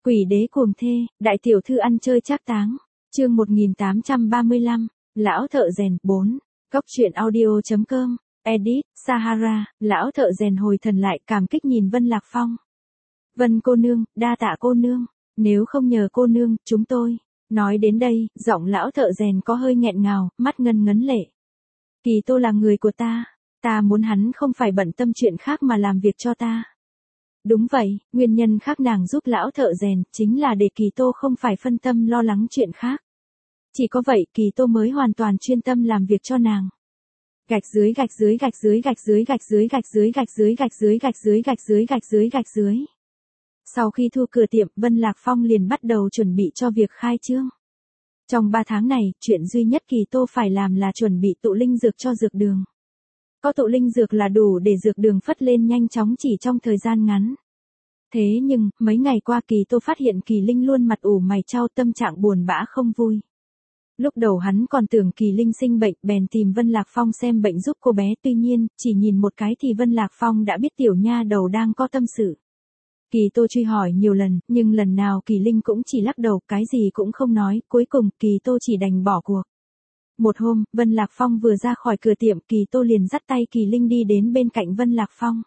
Quỷ đế cuồng thê, đại tiểu thư ăn chơi trác táng. Chương 1835, lão thợ rèn 4. Cốc truyện audio.com. Edit, Sahara, lão thợ rèn hồi thần lại cảm kích nhìn Vân Lạc Phong. Vân cô nương, đa tạ cô nương, nếu không nhờ cô nương, chúng tôi. Nói đến đây, giọng lão thợ rèn có hơi nghẹn ngào, mắt ngân ngấn lệ. Kỳ Tô là người của ta muốn hắn không phải bận tâm chuyện khác mà làm việc cho ta. Đúng vậy, nguyên nhân khác nàng giúp lão thợ rèn, chính là để Kỳ Tô không phải phân tâm lo lắng chuyện khác. Chỉ có vậy Kỳ Tô mới hoàn toàn chuyên tâm làm việc cho nàng. Gạch dưới gạch dưới gạch dưới gạch dưới gạch dưới gạch dưới gạch dưới gạch dưới gạch dưới gạch dưới gạch dưới gạch dưới. Sau khi thu cửa tiệm, Vân Lạc Phong liền bắt đầu chuẩn bị cho việc khai trương. Trong 3 tháng này, chuyện duy nhất Kỳ Tô phải làm là chuẩn bị tụ linh dược cho dược đường. Có tụ linh dược là đủ để dược đường phất lên nhanh chóng chỉ trong thời gian ngắn. Thế nhưng, mấy ngày qua Kỳ Tô phát hiện Kỳ Linh luôn mặt ủ mày chau, tâm trạng buồn bã không vui. Lúc đầu hắn còn tưởng Kỳ Linh sinh bệnh, bèn tìm Vân Lạc Phong xem bệnh giúp cô bé, tuy nhiên, chỉ nhìn một cái thì Vân Lạc Phong đã biết tiểu nha đầu đang có tâm sự. Kỳ Tô truy hỏi nhiều lần, nhưng lần nào Kỳ Linh cũng chỉ lắc đầu, cái gì cũng không nói, cuối cùng Kỳ Tô chỉ đành bỏ cuộc. Một hôm, Vân Lạc Phong vừa ra khỏi cửa tiệm, Kỳ Tô liền dắt tay Kỳ Linh đi đến bên cạnh Vân Lạc Phong.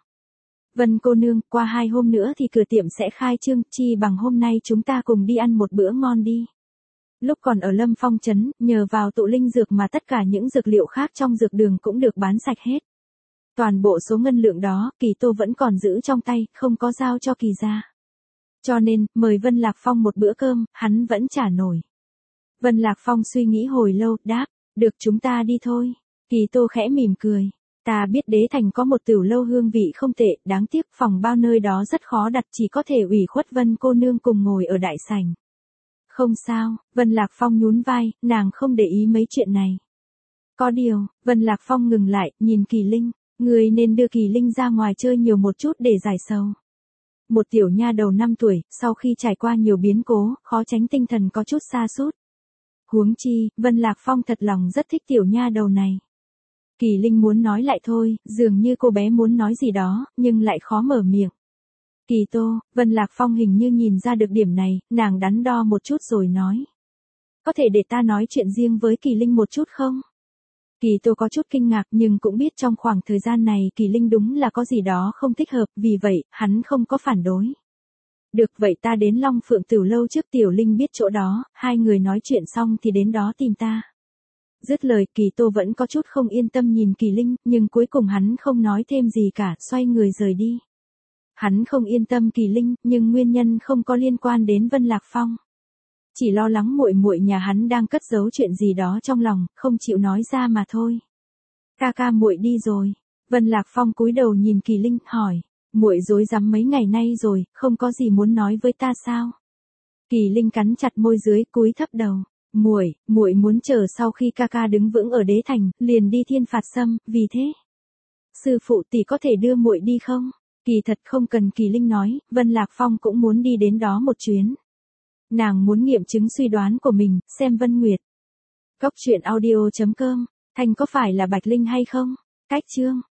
Vân cô nương, qua 2 hôm nữa thì cửa tiệm sẽ khai trương, chi bằng hôm nay chúng ta cùng đi ăn một bữa ngon đi. Lúc còn ở Lâm Phong trấn, nhờ vào tụ linh dược mà tất cả những dược liệu khác trong dược đường cũng được bán sạch hết. Toàn bộ số ngân lượng đó, Kỳ Tô vẫn còn giữ trong tay, không có giao cho Kỳ gia. Cho nên, mời Vân Lạc Phong một bữa cơm, hắn vẫn trả nổi. Vân Lạc Phong suy nghĩ hồi lâu, đáp, được chúng ta đi thôi. Kỳ Tô khẽ mỉm cười. Ta biết Đế Thành có một tiểu lâu hương vị không tệ, đáng tiếc phòng bao nơi đó rất khó đặt, chỉ có thể ủy khuất Vân cô nương cùng ngồi ở đại sảnh. Không sao, Vân Lạc Phong nhún vai, nàng không để ý mấy chuyện này. Có điều, Vân Lạc Phong ngừng lại, nhìn Kỳ Linh, người nên đưa Kỳ Linh ra ngoài chơi nhiều một chút để giải sầu. Một tiểu nha đầu 5 tuổi, sau khi trải qua nhiều biến cố, khó tránh tinh thần có chút sa sút. Huống chi, Vân Lạc Phong thật lòng rất thích tiểu nha đầu này. Kỳ Linh muốn nói lại thôi, dường như cô bé muốn nói gì đó, nhưng lại khó mở miệng. Kỳ Tô, Vân Lạc Phong hình như nhìn ra được điểm này, nàng đắn đo một chút rồi nói. Có thể để ta nói chuyện riêng với Kỳ Linh một chút không? Kỳ Tô có chút kinh ngạc nhưng cũng biết trong khoảng thời gian này Kỳ Linh đúng là có gì đó không thích hợp, vì vậy, hắn không có phản đối. Được vậy ta đến Long Phượng Tửu Lâu trước, Tiểu Linh biết chỗ đó, 2 người nói chuyện xong thì đến đó tìm ta. Dứt lời, Kỳ Tô vẫn có chút không yên tâm nhìn Kỳ Linh, nhưng cuối cùng hắn không nói thêm gì cả, xoay người rời đi. Hắn không yên tâm Kỳ Linh, nhưng nguyên nhân không có liên quan đến Vân Lạc Phong. Chỉ lo lắng muội muội nhà hắn đang cất giấu chuyện gì đó trong lòng, không chịu nói ra mà thôi. Ca muội đi rồi. Vân Lạc Phong cúi đầu nhìn Kỳ Linh, hỏi, muội rối rắm mấy ngày nay rồi, không có gì muốn nói với ta sao? Kỳ Linh cắn chặt môi dưới, cúi thấp đầu. Muội muốn chờ sau khi ca đứng vững ở Đế Thành, liền đi Thiên Phạt Sâm, vì thế. Sư phụ tỷ có thể đưa muội đi không? Kỳ thật không cần Kỳ Linh nói, Vân Lạc Phong cũng muốn đi đến đó một chuyến. Nàng muốn nghiệm chứng suy đoán của mình, xem Vân Nguyệt. Cốc truyện audio.com, Thanh có phải là Bạch Linh hay không? Cách chương.